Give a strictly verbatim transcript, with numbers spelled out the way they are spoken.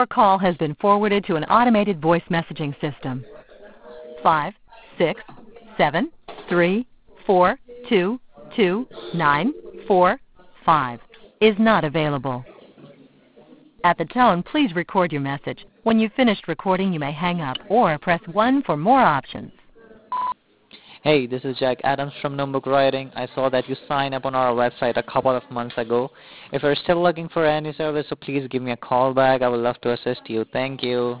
Your call has been forwarded to an automated voice messaging system. Five, six, seven, three, four, two, two, nine, four, five is not available. At the tone, please record your message. When you've finished recording, you may hang up or press one for more options. Hey, this is Jack Adams from Numbuk Writing. I saw that you signed up on our website a couple of months ago. If you're still looking for any service, so please give me a call back. I would love to assist you. Thank you.